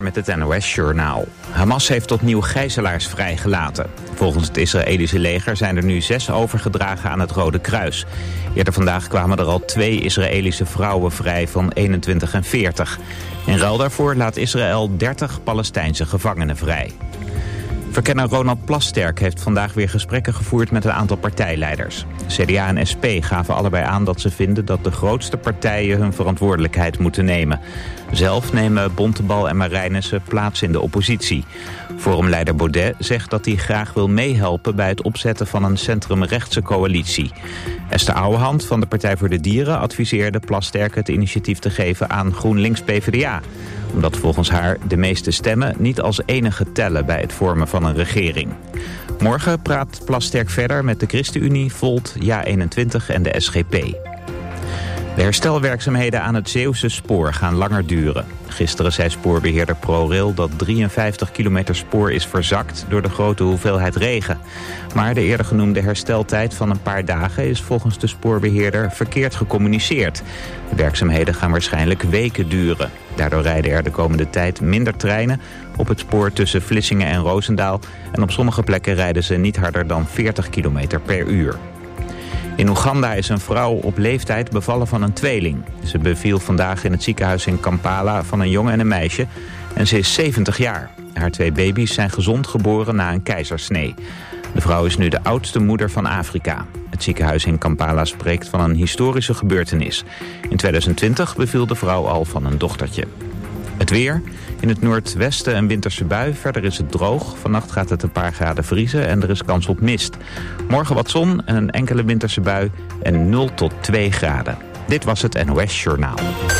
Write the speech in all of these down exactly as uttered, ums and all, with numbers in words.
met het N O S-journaal. Hamas heeft opnieuw gijzelaars vrijgelaten. Volgens het Israëlische leger zijn er nu zes overgedragen aan het Rode Kruis. Eerder vandaag kwamen er al twee Israëlische vrouwen vrij van eenentwintig en veertig. In ruil daarvoor laat Israël dertig Palestijnse gevangenen vrij. Verkenner Ronald Plasterk heeft vandaag weer gesprekken gevoerd met een aantal partijleiders. C D A en S P gaven allebei aan dat ze vinden dat de grootste partijen hun verantwoordelijkheid moeten nemen. Zelf nemen Bontebal en Marijnissen plaats in de oppositie. Forumleider Baudet zegt dat hij graag wil meehelpen bij het opzetten van een centrumrechtse coalitie. Esther Ouwehand van de Partij voor de Dieren adviseerde Plasterk het initiatief te geven aan GroenLinks P v d A. Omdat volgens haar de meeste stemmen niet als enige tellen bij het vormen van een regering. Morgen praat Plasterk verder met de ChristenUnie, Volt, Ja eenentwintig en de S G P. De herstelwerkzaamheden aan het Zeeuwse spoor gaan langer duren. Gisteren zei spoorbeheerder ProRail dat drieënvijftig kilometer spoor is verzakt door de grote hoeveelheid regen. Maar de eerder genoemde hersteltijd van een paar dagen is volgens de spoorbeheerder verkeerd gecommuniceerd. De werkzaamheden gaan waarschijnlijk weken duren. Daardoor rijden er de komende tijd minder treinen op het spoor tussen Vlissingen en Roosendaal. En op sommige plekken rijden ze niet harder dan veertig kilometer per uur. In Oeganda is een vrouw op leeftijd bevallen van een tweeling. Ze beviel vandaag in het ziekenhuis in Kampala van een jongen en een meisje. En ze is zeventig jaar. Haar twee baby's zijn gezond geboren na een keizersnee. De vrouw is nu de oudste moeder van Afrika. Het ziekenhuis in Kampala spreekt van een historische gebeurtenis. In tweeduizend twintig beviel de vrouw al van een dochtertje. Het weer. In het noordwesten een winterse bui. Verder is het droog. Vannacht gaat het een paar graden vriezen en er is kans op mist. Morgen wat zon en een enkele winterse bui en nul tot twee graden. Dit was het N O S-journaal.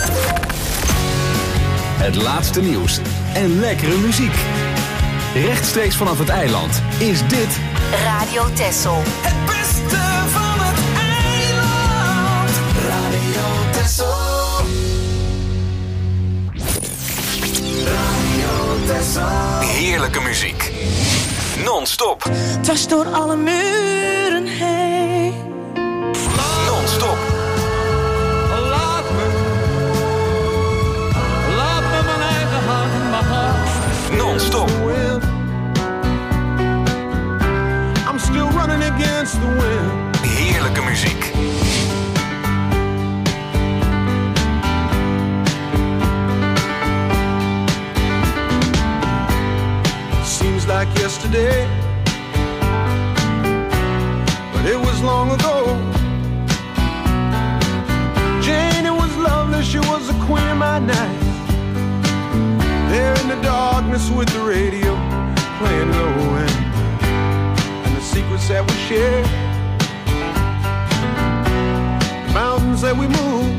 Het laatste nieuws en lekkere muziek. Rechtstreeks vanaf het eiland is dit Radio Texel. Het beste van het eiland. Radio Texel. heerlijke muziek. Non-stop. Dwars door alle muren heen. Non-stop. Laat me. Laat me mijn eigen hand maar gaan. Non-stop. I'm still running against the wind. Heerlijke muziek. Like yesterday, but it was long ago. Jane, it was lovely, she was the queen of my night. There in the darkness with the radio playing low end, and the secrets that we share, the mountains that we move,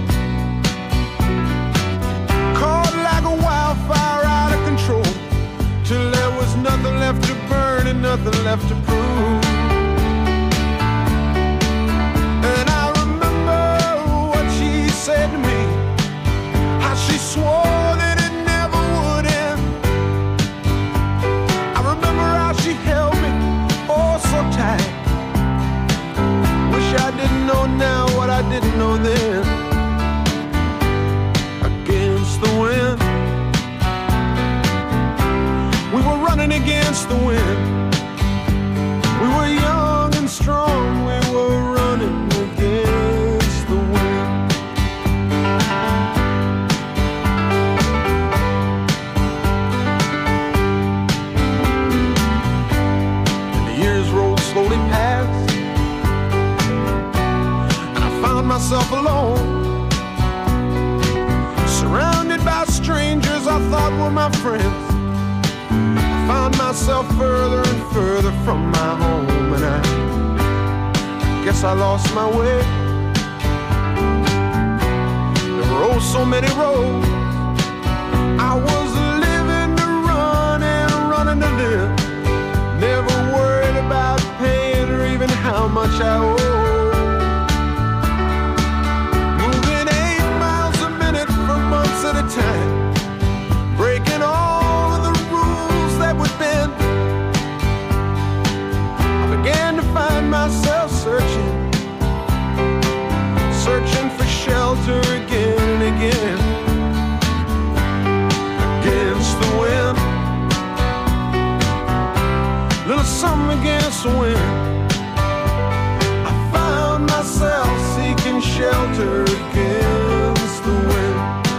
caught like a wildfire out of control. Till there was nothing left to burn and nothing left to prove. And I remember what she said to me, how she swore that it never would end. I remember how she held me oh so tight. Wish I didn't know now what I didn't know then. Against the wind, running against the wind. We were young and strong. We were running against the wind. And the years rolled slowly past, and I found myself alone, surrounded by strangers I thought were my friends. Found myself further and further from my home, and I, I guess I lost my way. There were oh so many roads. I was living to run and running to live. Never worried about paying or even how much I owe. Moving eight miles a minute for months at a time, breaking all that would bend. I began to find myself searching, searching for shelter again and again. her against the wind.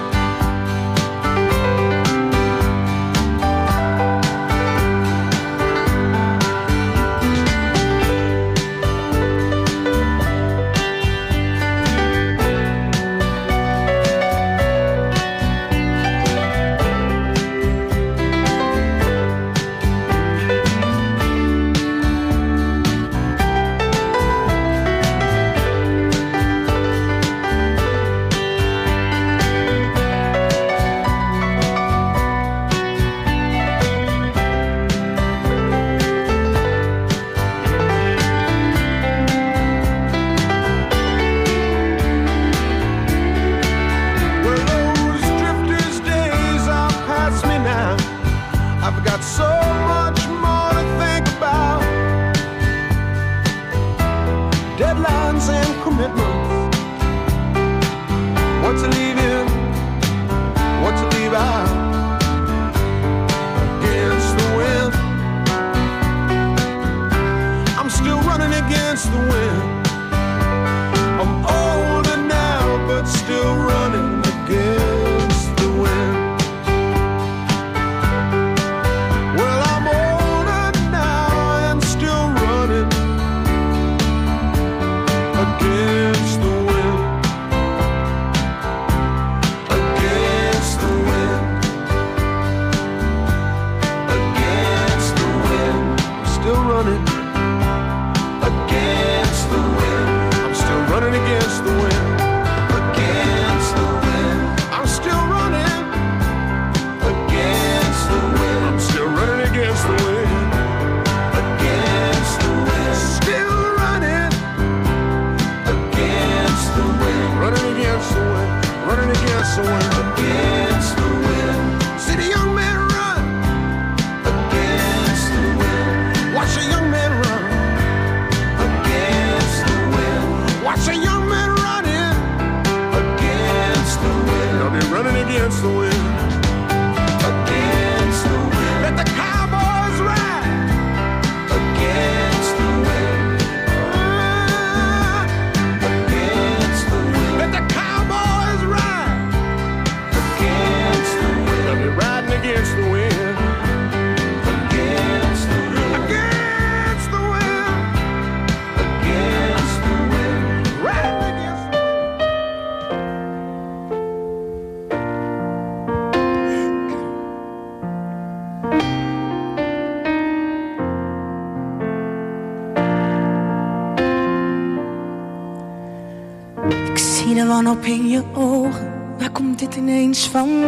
Op in je ogen, waar komt dit ineens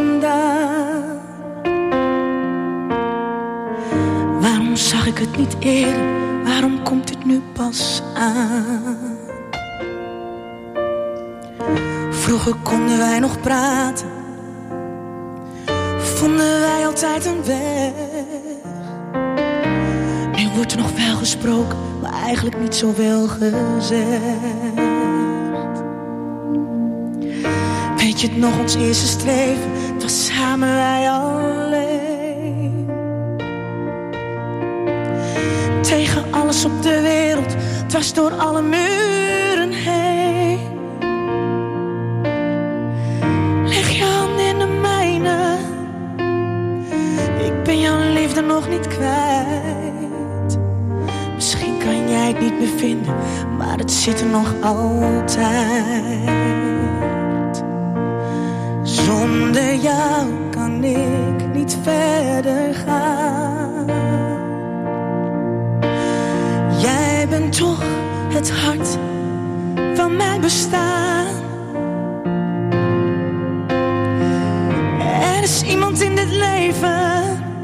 vandaan? Waarom zag ik het niet eerder? Waarom komt het nu pas aan? Vroeger konden wij nog praten, vonden wij altijd een weg. Nu wordt er nog wel gesproken, maar eigenlijk niet zoveel gezegd. Weet je het nog, ons eerste streven, het was samen wij alleen. Tegen alles op de wereld, het was door alle muren heen. Leg je hand in de mijne, ik ben jouw liefde nog niet kwijt. Misschien kan jij het niet meer vinden, maar het zit er nog altijd. Zonder jou kan ik niet verder gaan. Jij bent toch het hart van mijn bestaan. Er is iemand in dit leven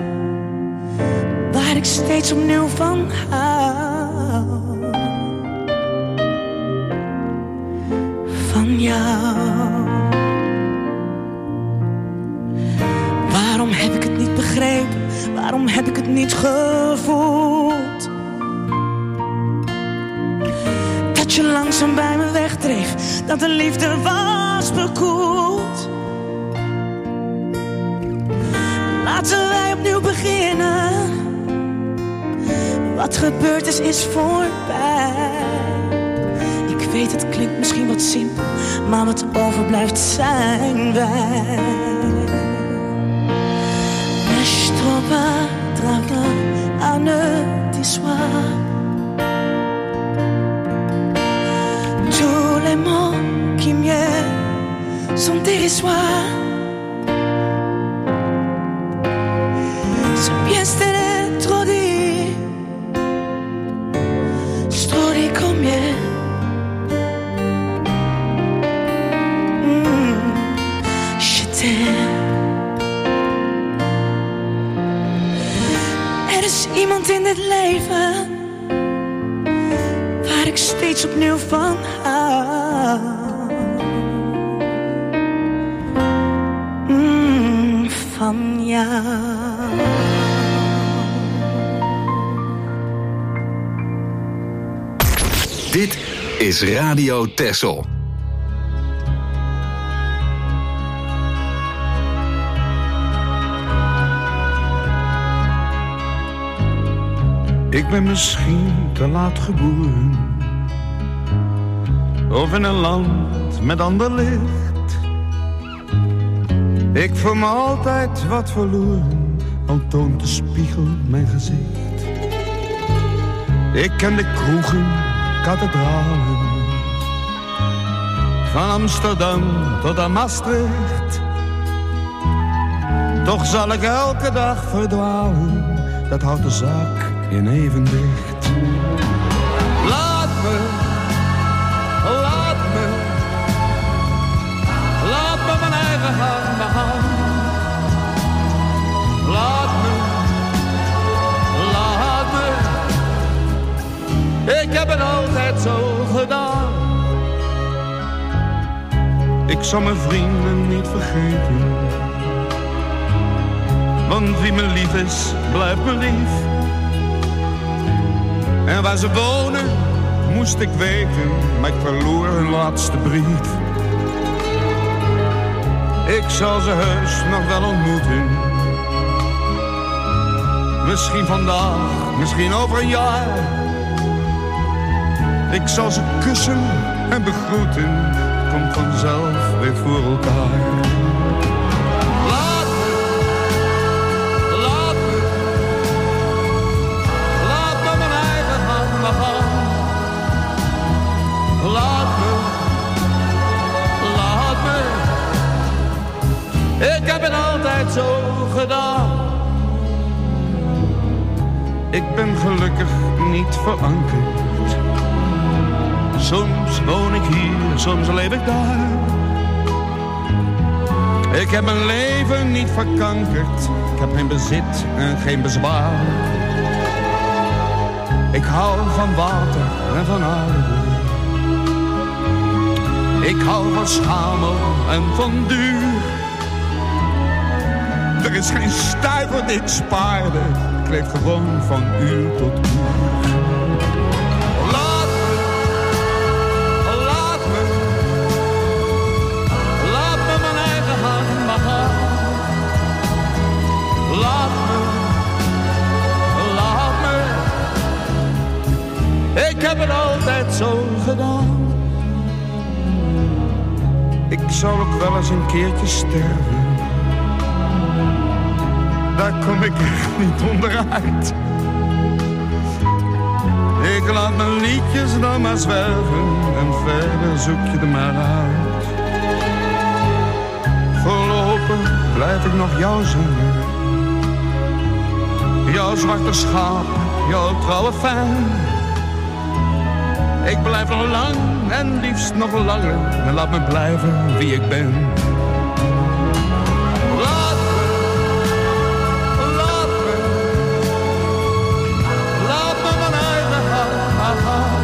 waar ik steeds opnieuw van hou. Van jou. Waarom heb ik het niet begrepen? Waarom heb ik het niet gevoeld? Dat je langzaam bij me wegdreef, dat de liefde was bekoeld. Laten wij opnieuw beginnen. Wat gebeurd is, is voorbij. Ik weet het klinkt misschien wat simpel, maar wat overblijft zijn wij. Mais je trouve à ne t'issoir. Tous les mots qui mieux sont dérisoires. C'est bien c'était trop dit, c'est trop dit combien. Mm, je t'aime. Er is iemand in dit leven waar ik steeds opnieuw van hou. Mm, van jou. Dit is Radio Texel. Ik ben misschien te laat geboren, of in een land met ander licht. Ik voel me altijd wat verloren, al toont de spiegel mijn gezicht. Ik ken de kroegen, kathedralen, van Amsterdam tot aan Maastricht. Toch zal ik elke dag verdwalen, dat houdt de zaak in evenwicht. Laat me, laat me, laat me mijn eigen gang begaan. Laat me, laat me, ik heb het altijd zo gedaan. Ik zal mijn vrienden niet vergeten, want wie me lief is, blijft me lief. En waar ze wonen, moest ik weten, maar ik verloor hun laatste brief. Ik zal ze heus nog wel ontmoeten. Misschien vandaag, misschien over een jaar. Ik zal ze kussen en begroeten, het komt vanzelf weer voor elkaar. Laat me, laat me, ik heb het altijd zo gedaan. Ik ben gelukkig niet verankerd. Soms woon ik hier, soms leef ik daar. Ik heb mijn leven niet verkankerd. Ik heb geen bezit en geen bezwaar. Ik hou van water en van aarde. Ik hou van schamel en van duur. Er is geen stuiver die ik spaarde. Ik leef gewoon van uur tot uur. Laat me, laat me, laat me mijn eigen hand maar gaan. Laat me, laat me, ik heb het altijd zo gedaan. Ik zal ook wel eens een keertje sterven. Daar kom ik echt niet onderuit. Ik laat mijn liedjes dan maar zwerven en verder zoek je er maar uit. Voorlopig blijf ik nog jou zingen. Jouw zwarte schaap, jouw trouwe fan. Ik blijf nog lang en liefst nog langer. En laat me blijven wie ik ben. Laat me, laat me, laat me mijn eigen gang gaan.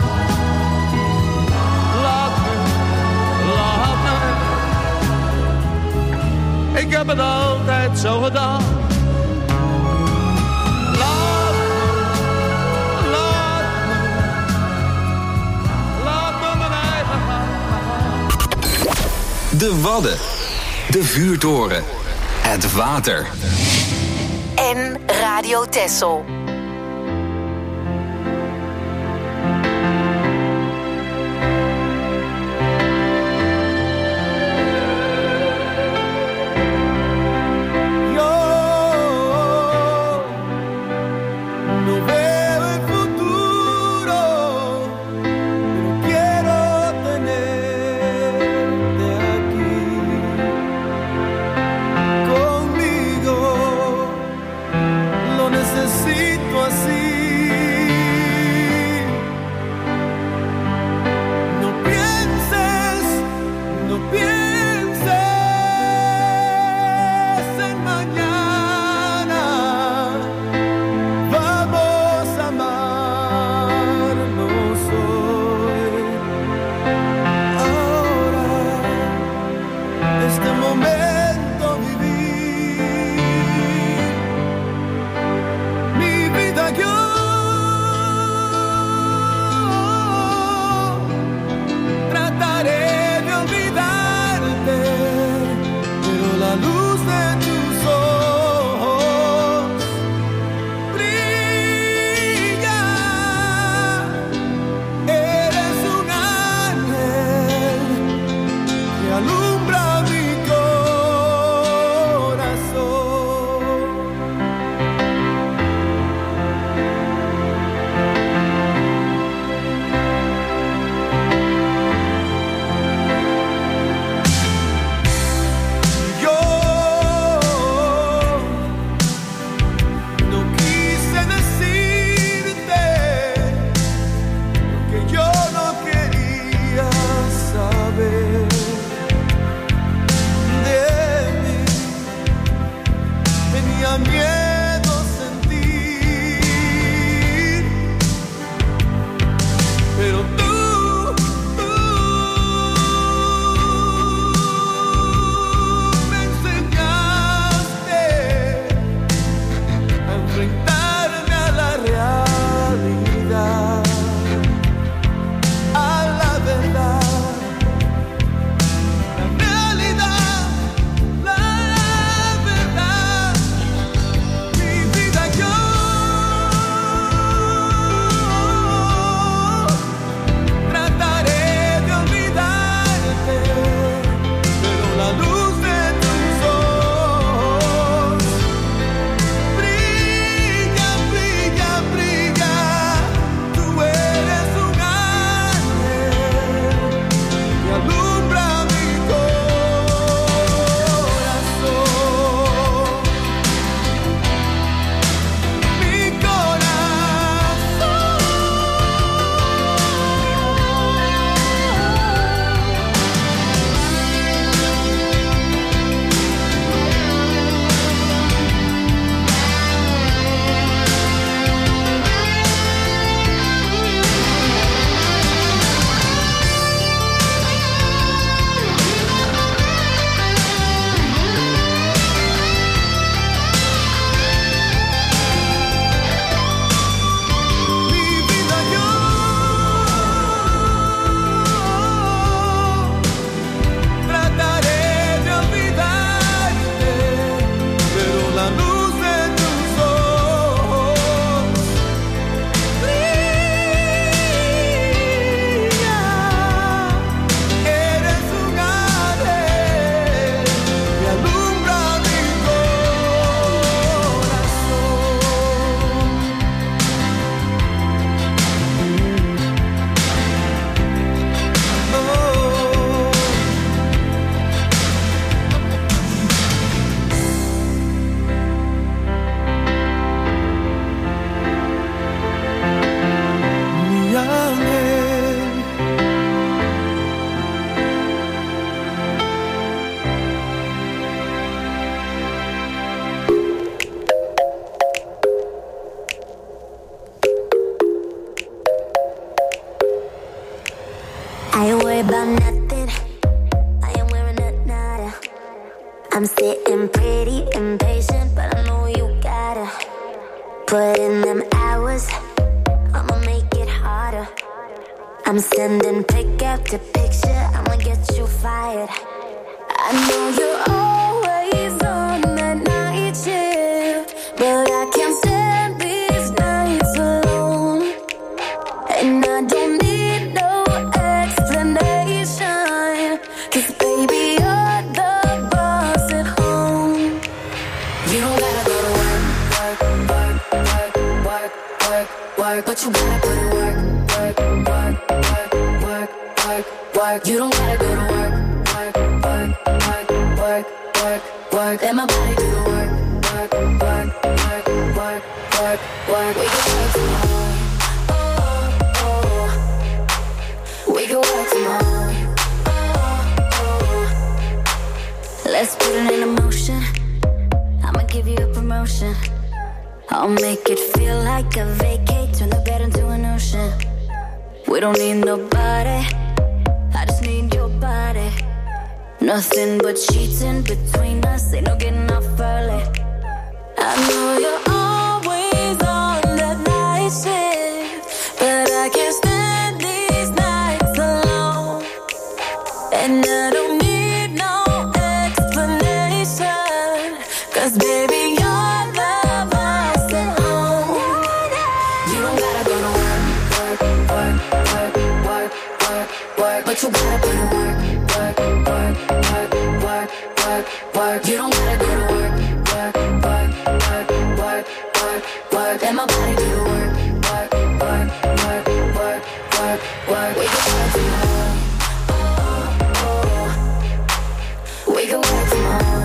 Laat me, laat me, ik heb het altijd zo gedaan. De Wadden, de vuurtoren, het water. En Radio Texel. put in them hours, I'ma make it harder. I'm sending pick after picture, I'ma get you fired. I know you're always on that night shift, but I can't stand these nights alone. And I don't need no explanation, 'cause baby, you're the boss at home. You don't gotta go to work, work, work, work, work, work, work, but you gotta put in work, work, work, work, work, work, work. You don't gotta go to work, work, work, work, work, work, work. Let my body do the work, work, work, work, work, work, work. We can work tomorrow. Oh, oh. We can work tomorrow. Oh, oh. Let's put it in motion. I'ma give you a promotion. I'll make it feel like a vacate, turn the bed into an ocean. We don't need nobody, I just need your body. Nothing but sheets in between us, ain't no getting off early. I know you're always on that night shift, but I can't stand these nights alone. And I don't need no explanation, 'cause baby, you're the boss at home. You don't gotta go to work, work, work, work, work, work, work, but you gotta put in work, work, work, work, work, work, work. You don't gotta go to work, work, work, work, work, work, work. Let my body do the work, work, work, work, work, work, work. We can work tomorrow. Oh, oh. We can work tomorrow.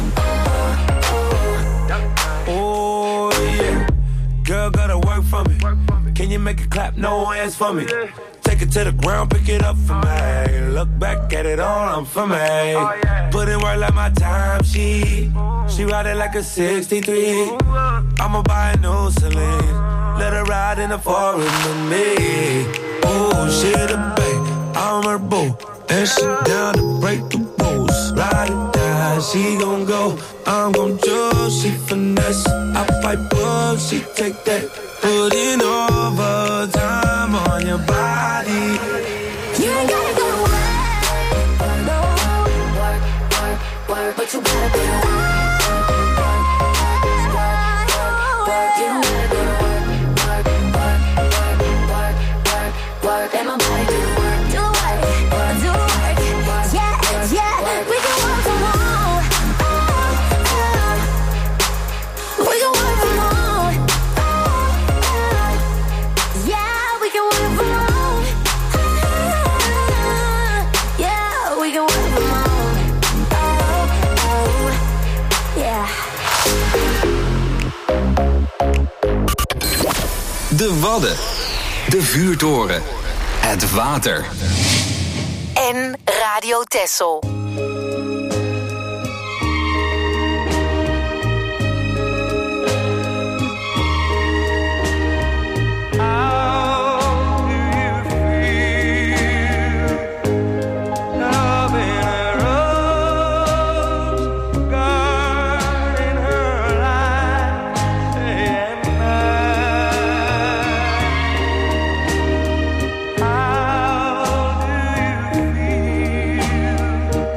Oh yeah, girl gotta work for me. Can you make it clap? No hands for me. Take it to the ground, pick it up for me. Look back at it all, I'm for me. Put in work like my time, she She ride it like a sixty-three. I'ma buy a new Celine, let her ride in the forest with me. Oh, she the babe, I'm her boo, and she down to break the rules. Ride or die, she gon' go, I'm gon' choose. She finesse, I fight bugs, she take that. Putting overtime on your body. You ain't gotta go to work, no. Work, work, work, but you gotta go to work. You don't gotta go to work, work, work, work, work, work, work. Let my body do the work, do the work, do the work. Yeah, yeah, we can work from home. Oh, oh. We can work from home. Oh, oh. Yeah, we can work from home. Oh, yeah, we can work from home. Oh, oh. Yeah. De Wadden. De vuurtoren. Het water. En Radio Texel. How do you feel?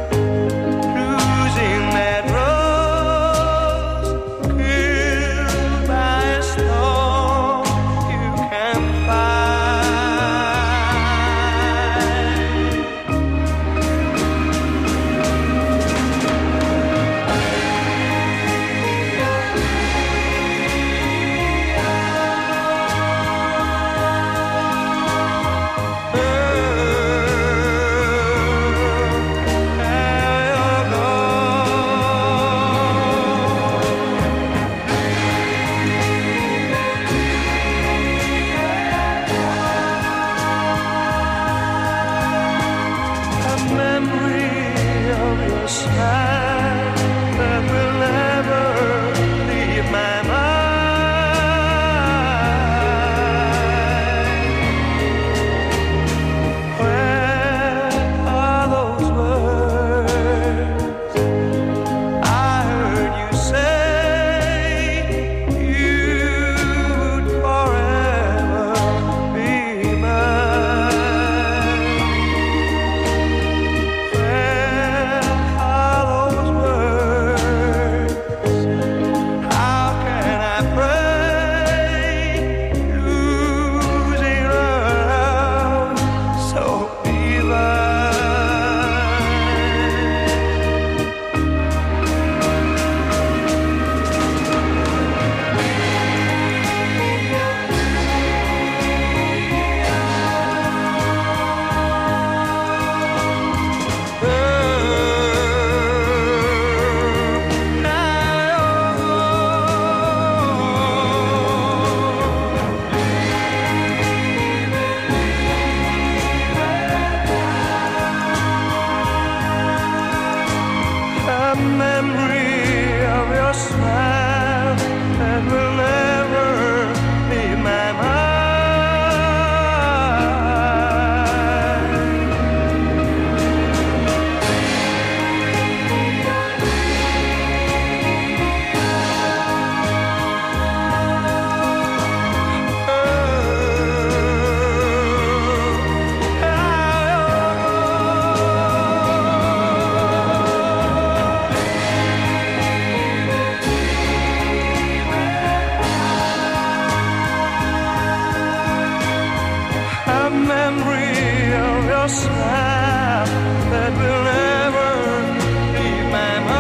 a smile that will never leave my mind.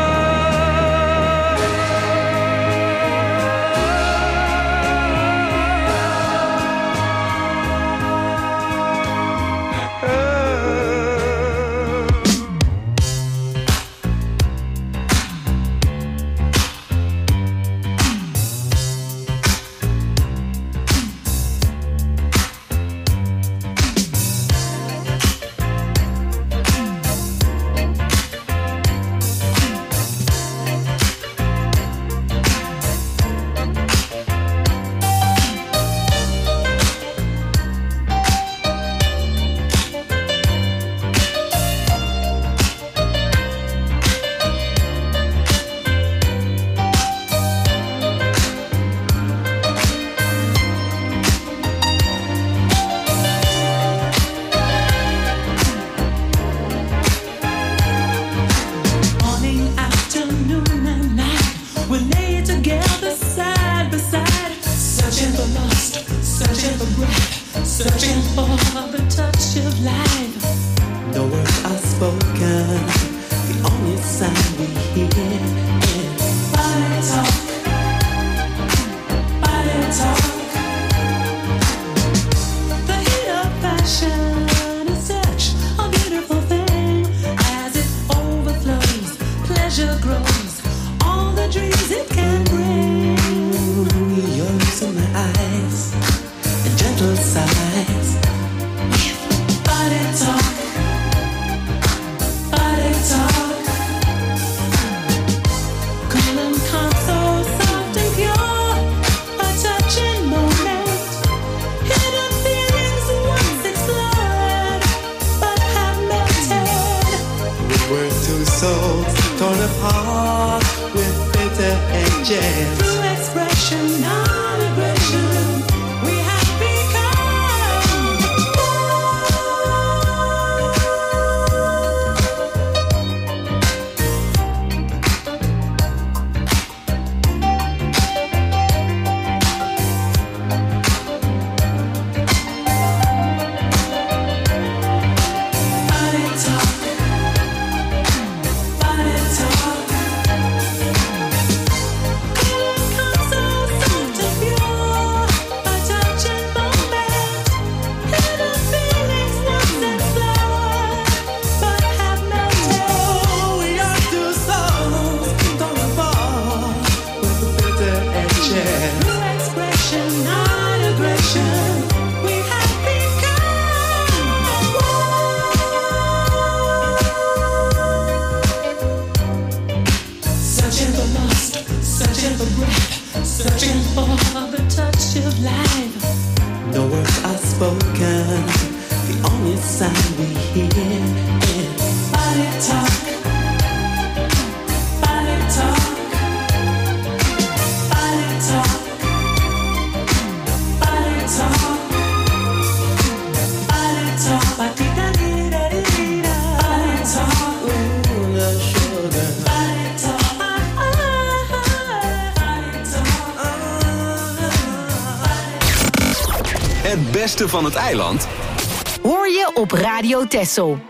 Het beste van het eiland hoor je op Radio Texel.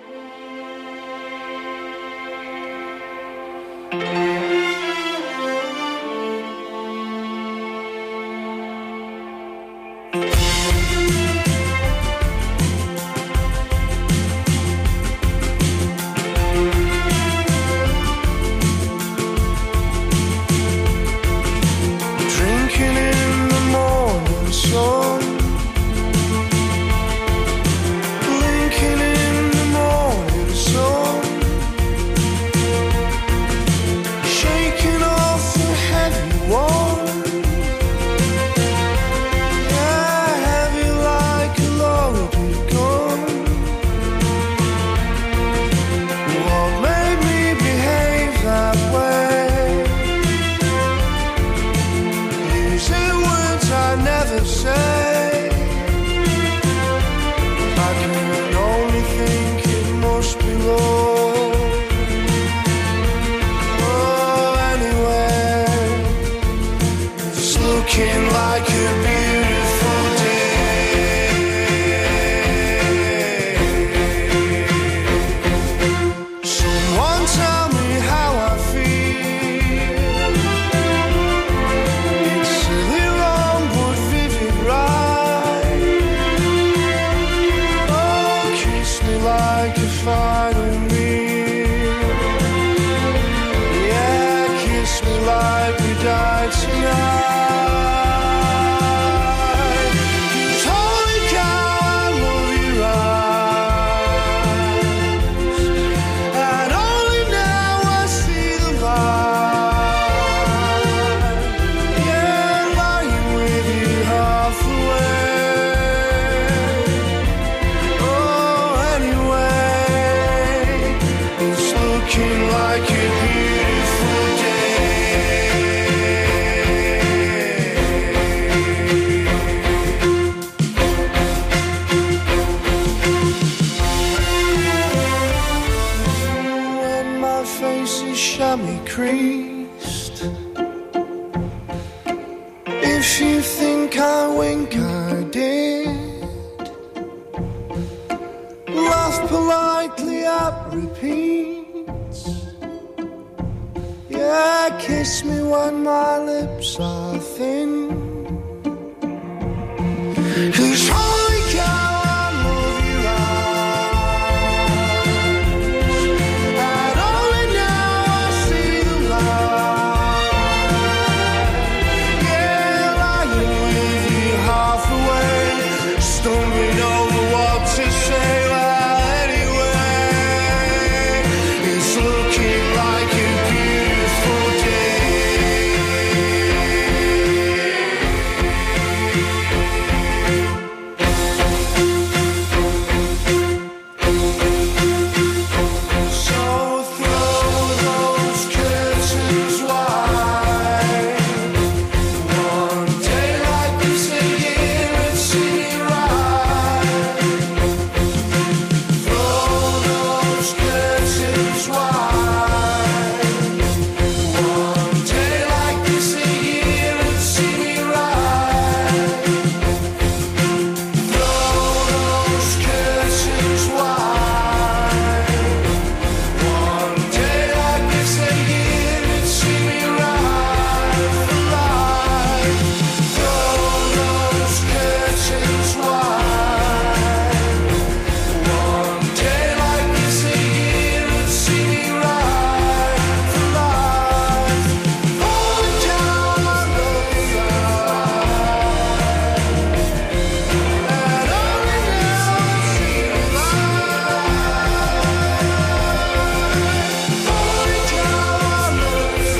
If you think I wink, I did. Laugh politely up repeats. Yeah, kiss me when my lips are thin. 'Cause holy cow, I love your eyes. And only now I see the light. Yeah, lying with you half away, stumbling over what to say. Well, anyway, it's looking like a beautiful day. So throw those curtains wide. One day like this a year and see me right. Throw those curtains wide. One day like this a year and see me right. Throw those curtains wide. One day like this a year and see me right for life. Throw those curtains wide. One day like this a year and see me right for life. Falling down, I love you right. And only now I see the light. Falling down, I love you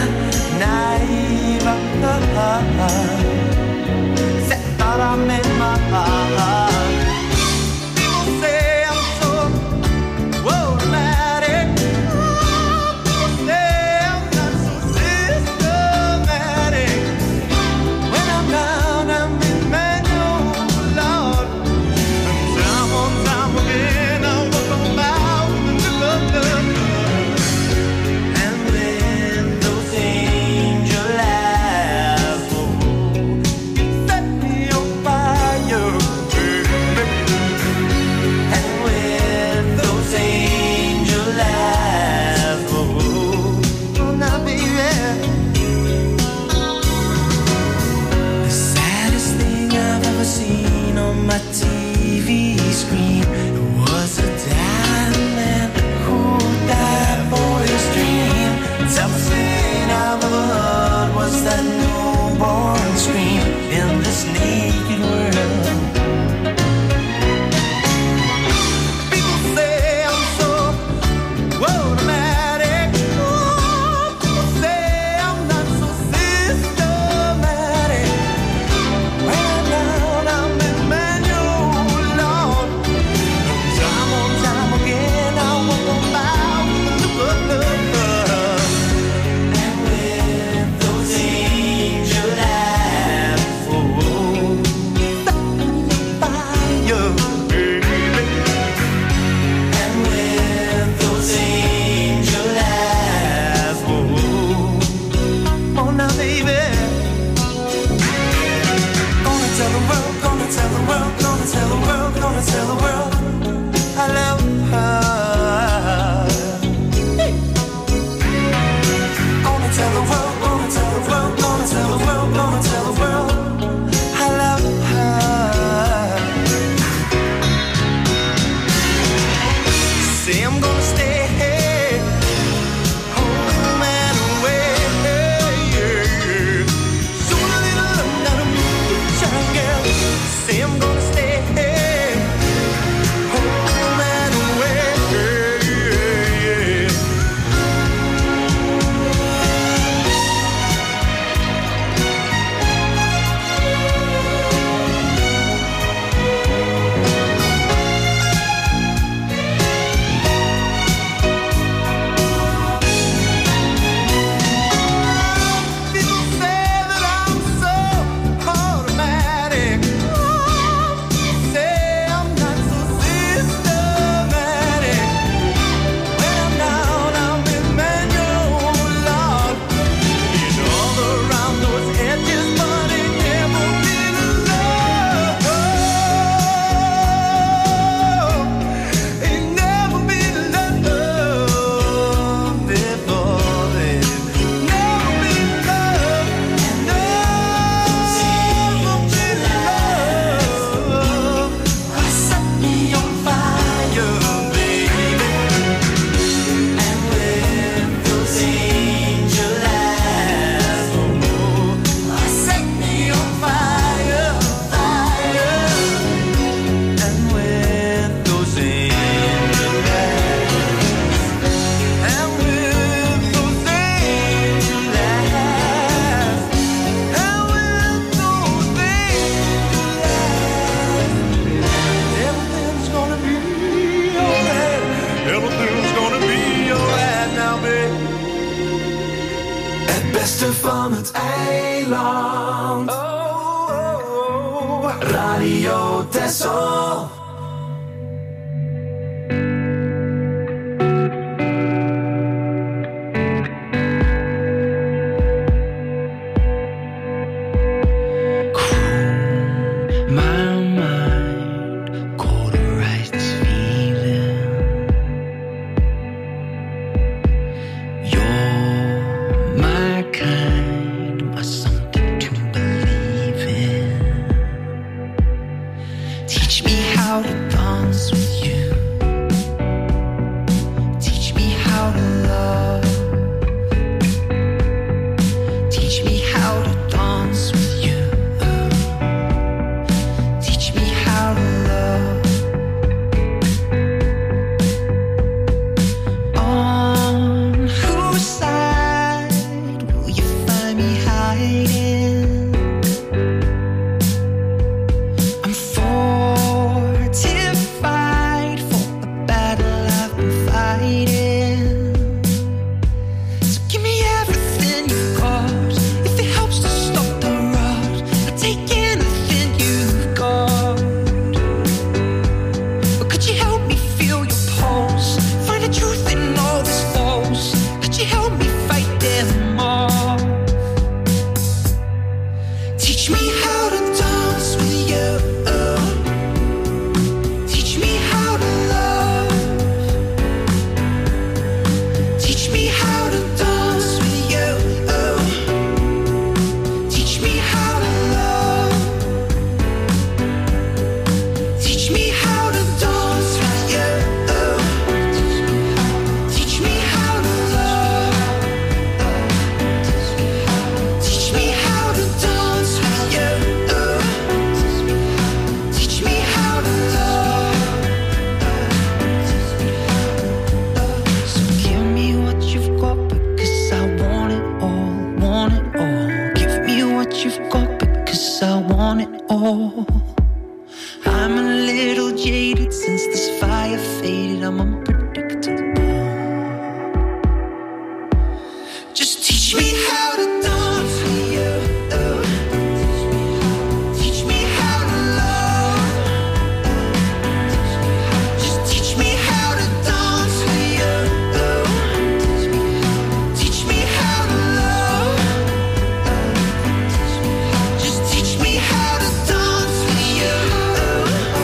Said thought I made my Gonna tell the world, gonna tell the world I love her. Hey. Gonna tell the world, gonna tell the world, gonna tell the world, gonna tell the world I love her. Say I'm gonna stay home and away. Soon a little love, not a moonshine girl. Say I'm gonna stay home and away. People say that I'm so automatic. Say I'm not so systematic. When I'm down, I'm with manual love. Been all around those edges, but ain't never been alone. Ain't never been alone before then. Never been loved, never been loved. Set me on fire, baby. And with those angel eyes, set me on fire, fire. And with those angel eyes, and with those angel eyes, and with those angel eyes, everything's gonna be alright. Everything's gonna be alright now, babe. Het beste van het eiland. Oh, oh, oh. Radio Texel. My mind cauterized this feeling. You're my kind, my something to believe in. Teach me how to dance with you. Teach me how to love. Teach me how to dance with you. Teach me how to love. On whose side will you find me hiding? I'm fortified for the battle I've been fighting. So give me everything you've got. If it helps to stop the rot, I'll take anything you've got. But could you help me feel your pulse? Find the truth in all this false. Could you help me fight them all? Teach me how to dance with you. Teach me how to love. Teach me how to dance with you. Teach me how to love. Teach me how to dance with you. Teach me how to love. Teach me how to dance with you. Teach me how to love. So give me what you've got because I want it all, want it all. Give me what you've got because I want it all. I'm a little jaded since this fire faded. I'm unpredictable. Just teach me how to dance with you. Teach me how to love. Just teach me how to dance with you. Teach me how to love. Just teach me how to dance with you.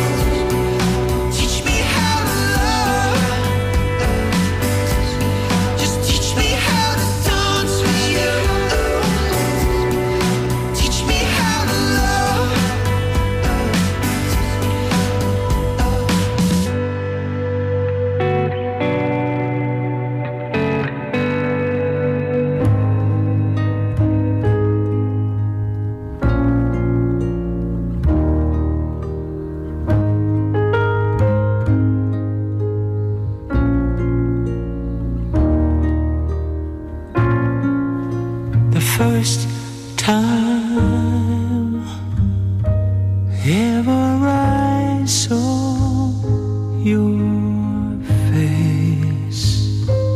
ever I saw your face,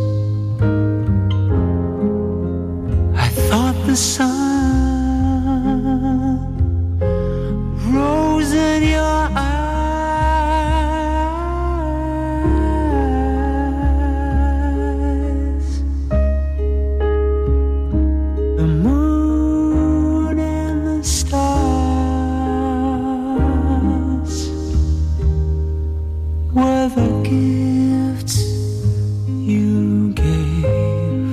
I thought the sun rose in your eyes. The moon and the stars were the gifts you gave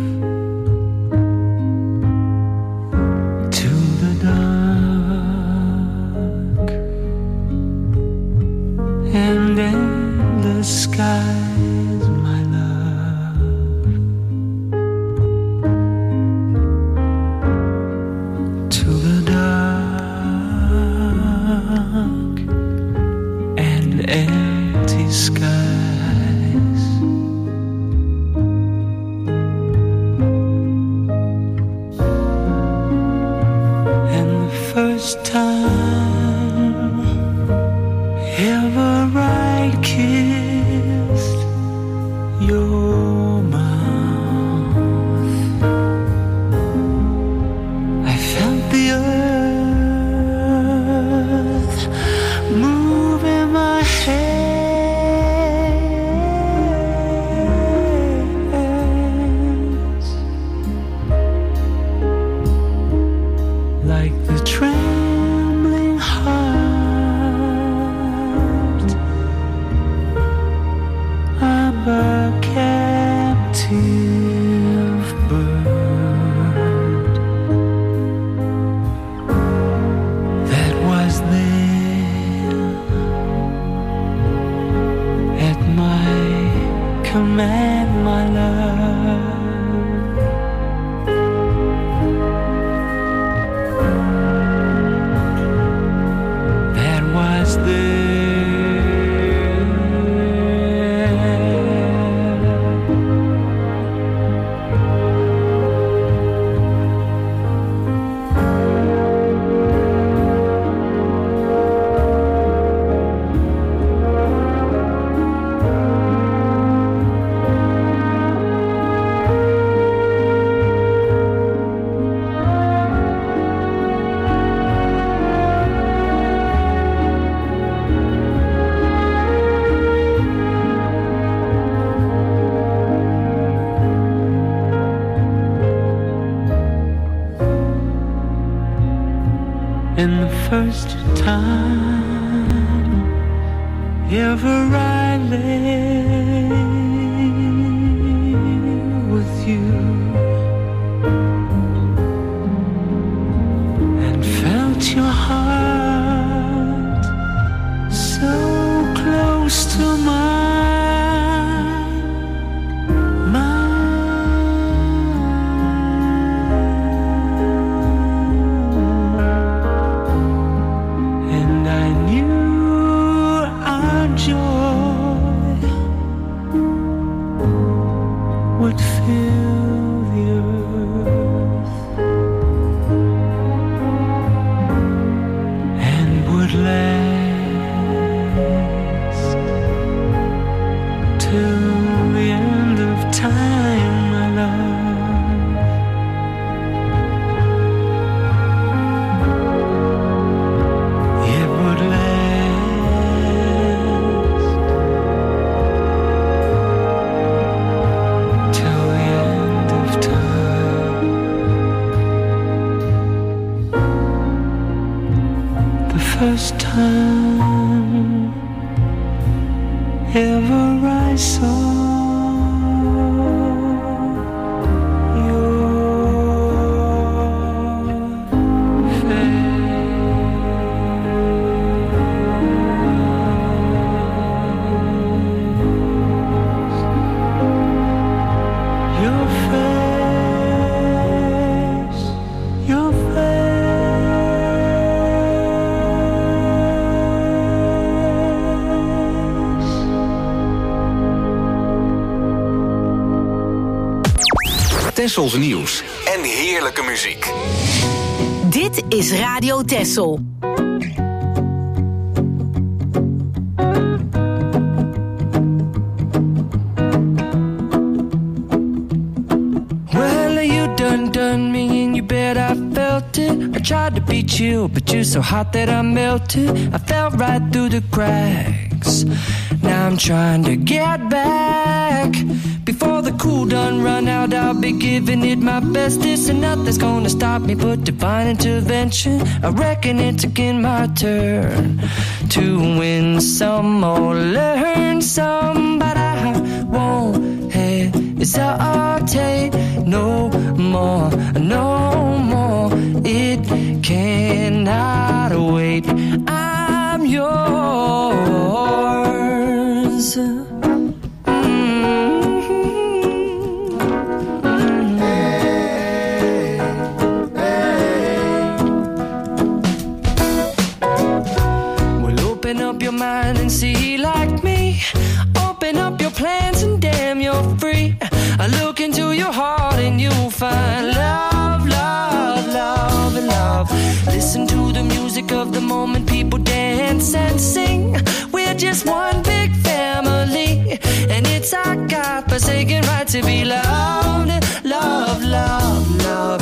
to the dark and endless skies, my love, to the dark and empty skies. And the first time ever I kissed your mouth, I felt the earth move in my hands, like the trembling heart of a captive bird that was there at my command, my love. That was there. And the first time ever I lay with you and felt your heart so close to mine, mine. And I knew our joy would fill the earth and would last till the end of time, my love. It would last till the end of time. The first time ever I saw your face, your face. Tessels nieuws en heerlijke muziek. Dit is Radio Tessel. chill, but you're so hot that I melted. I fell right through the cracks. Now I'm trying to get back. Before the cool done run out, I'll be giving it my bestest, and nothing's gonna stop me but divine intervention. I reckon it's again my turn to win some or learn some, but I won't hesitate no more, no more. It cannot wait. I'm yours. Mind and see like me. Open up your plans and damn, you're free. I look into your heart and you'll find love, love, love, and love. Listen to the music of the moment, people dance and sing. We're just one big family, and it's our God-forsaken right to be loved, love, love, love,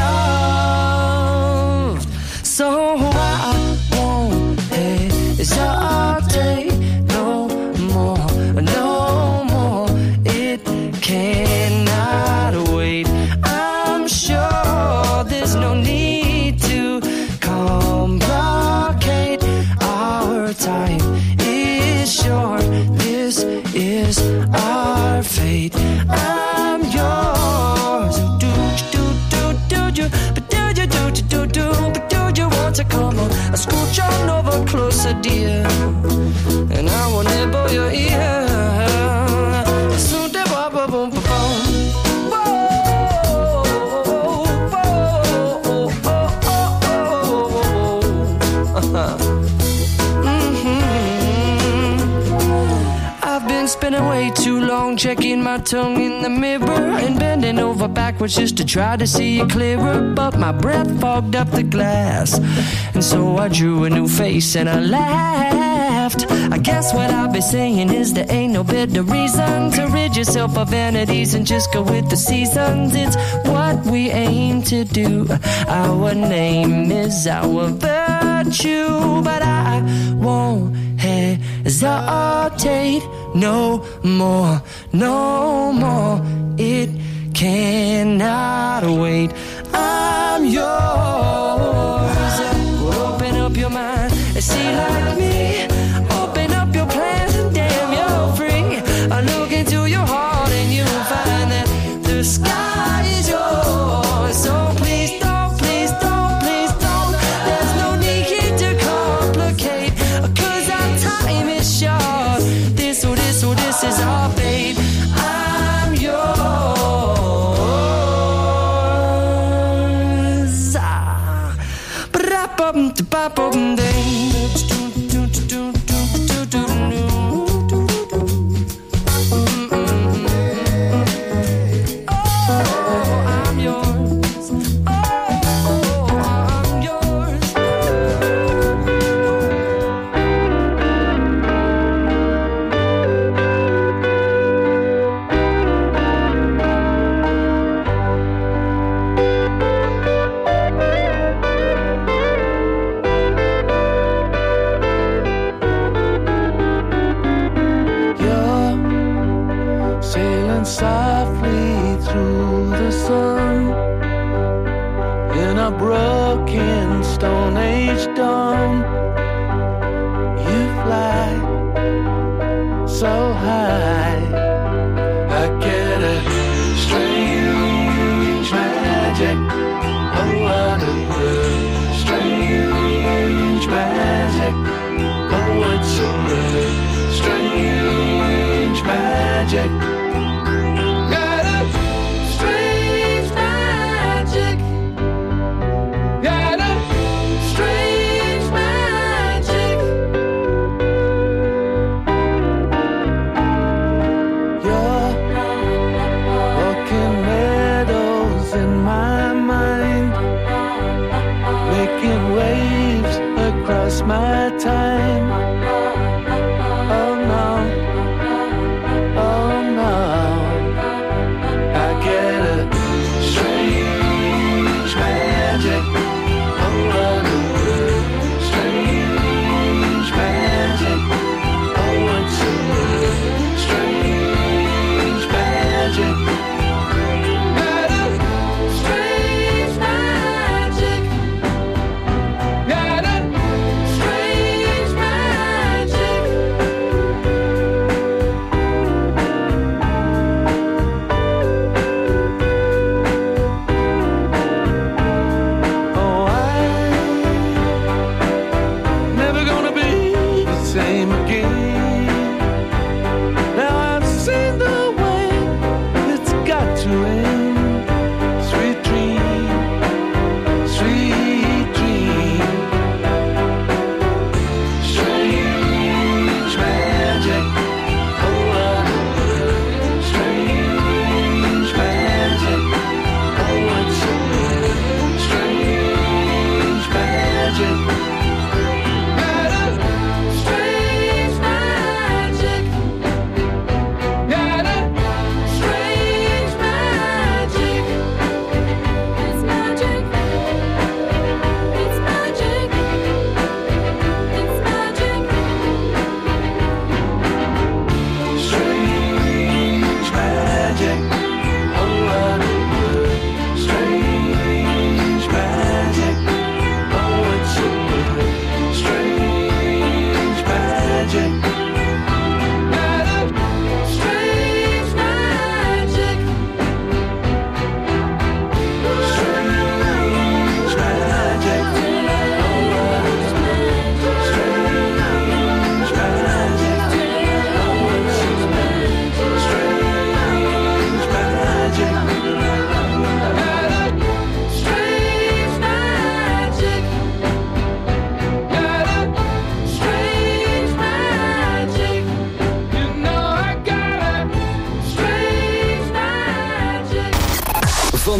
loved. So I won't hesitate no more, no more. It cannot wait. I'm sure there's no need to complicate. Our time is short. This is our fate. I'm yours. Do do do do do, but do you do do do do, but do you want to come on? I scooch on over closer, dear, and I will nibble your ear. Soon to bop bop boom boom. Spending way too long checking my tongue in the mirror and bending over backwards just to try to see it clearer, but my breath fogged up the glass, and so I drew a new face and I laughed. I guess what I'll be saying is there ain't no better reason to rid yourself of vanities and just go with the seasons. It's what we aim to do. Our name is our virtue, but I won't hesitate no more, no more. It cannot wait. I'm yours. Open up your mind and see like me. Open up your plans and damn, you're free. I look into your heart and you'll find that the sky is yours. So please don't, please don't, please don't. There's no need to complicate, 'cause our time is short. This or this or this is our fate. I'm yours. Ah. Ba-da-bum-da-ba-bum-ding.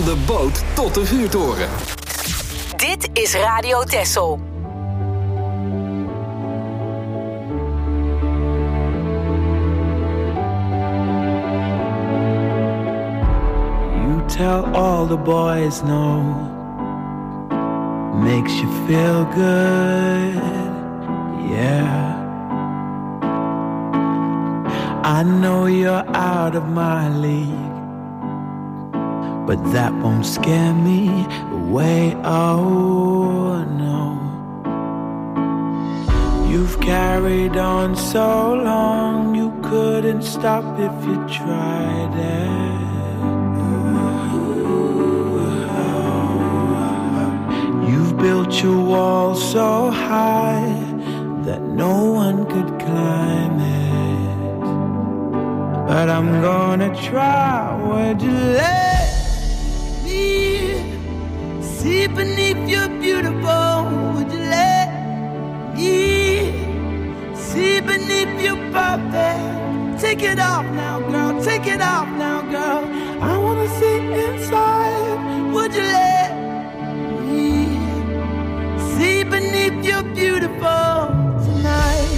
Van de boot tot de vuurtoren. Dit is Radio Texel. You tell all the boys no, makes you feel good, yeah. I know you're out of my league, but that won't scare me away, oh no. You've carried on so long, you couldn't stop if you tried it. You've built your wall so high that no one could climb it. But I'm gonna try. Would you let me see beneath your beautiful? Would you let me see beneath your perfect? Take it off now, girl. Take it off now, girl. I wanna see inside. Would you let me see beneath your beautiful tonight?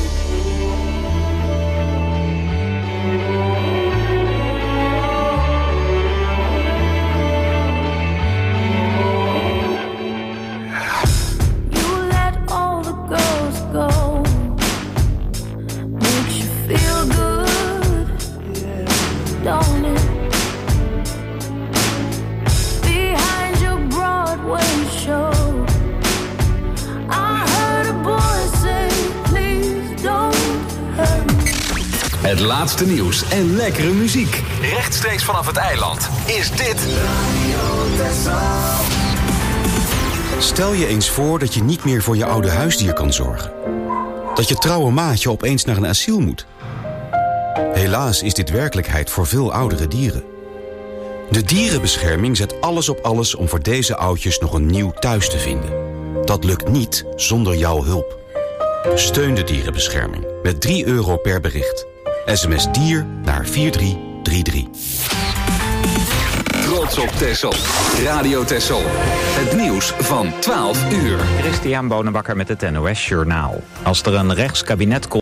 Don't it? Behind your Broadway show, I heard a boy say, please don't hurt me. Het laatste nieuws en lekkere muziek. Rechtstreeks vanaf het eiland is dit Stel je eens voor dat je niet meer voor je oude huisdier kan zorgen. Dat je trouwe maatje opeens naar een asiel moet. Helaas is dit werkelijkheid voor veel oudere dieren. De dierenbescherming zet alles op alles om voor deze oudjes nog een nieuw thuis te vinden. Dat lukt niet zonder jouw hulp. Steun de dierenbescherming met drie euro per bericht. S M S dier naar vier drie drie drie. Trots op Texel. Radio Texel. Het nieuws van twaalf uur. Christian Bonenbakker met het N O S Journaal. Als er een rechtskabinet komt...